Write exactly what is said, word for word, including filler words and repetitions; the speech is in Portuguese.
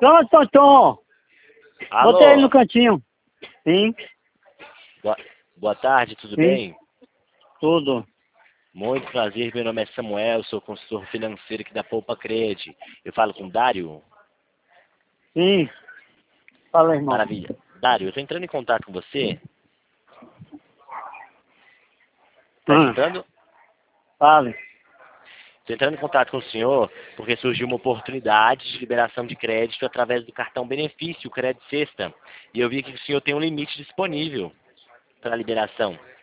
Pronto, Tonton. Alô? Botei ele no cantinho. Sim, Boa, boa tarde, tudo sim, bem? tudo. Muito prazer, meu nome é Samuel, sou consultor financeiro aqui da Poupa Cred. Eu falo com o Dário? Sim. Fala, irmão. Maravilha. Dário, eu estou entrando em contato com você. Tá Hum, escutando? fale. Estou entrando em contato com o senhor porque surgiu uma oportunidade de liberação de crédito através do cartão benefício, o Crédito Sexta. E eu vi que o senhor tem um limite disponível para liberação.